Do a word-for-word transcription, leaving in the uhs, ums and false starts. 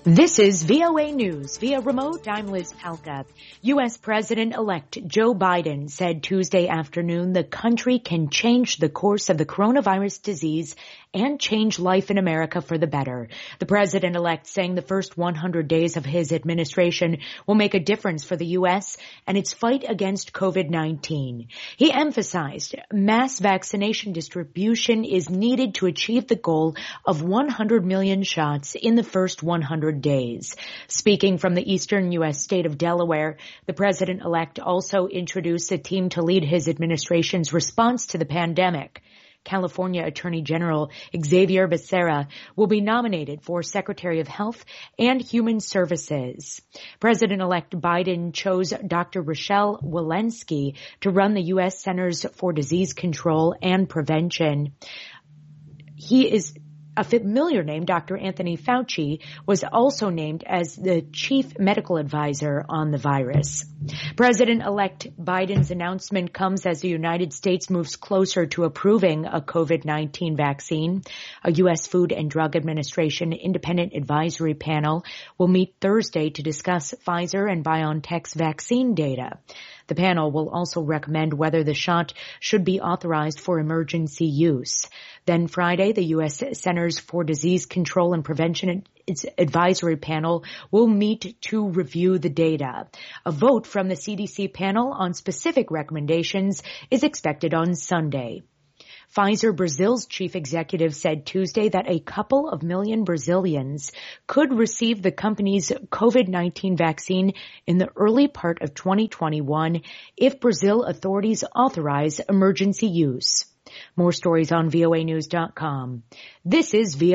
This is V O A News. Via remote, I'm Liz Palka. U S. President-elect Joe Biden said Tuesday afternoon the country can change the course of the coronavirus disease and change life in America for the better. The president-elect saying the first one hundred days of his administration will make a difference for the U S and its fight against COVID nineteen. He emphasized mass vaccination distribution is needed to achieve the goal of one hundred million shots in the first one hundred days. Speaking from the eastern U S state of Delaware, the president-elect also introduced a team to lead his administration's response to the pandemic. California Attorney General Xavier Becerra will be nominated for Secretary of Health and Human Services. President-elect Biden chose Doctor Rochelle Walensky to run the U S. Centers for Disease Control and Prevention. He is A familiar name, Doctor Anthony Fauci, was also named as the chief medical advisor on the virus. President-elect Biden's announcement comes as the United States moves closer to approving a COVID nineteen vaccine. A U S. Food and Drug Administration independent advisory panel will meet Thursday to discuss Pfizer and BioNTech's vaccine data. The panel will also recommend whether the shot should be authorized for emergency use. Then Friday, the U S. Centers for Disease Control and Prevention its advisory panel will meet to review the data. A vote from the C D C panel on specific recommendations is expected on Sunday. Pfizer Brazil's chief executive said Tuesday that a couple of million Brazilians could receive the company's COVID nineteen vaccine in the early part of twenty twenty-one if Brazil authorities authorize emergency use. More stories on V O A news dot com. This is V O A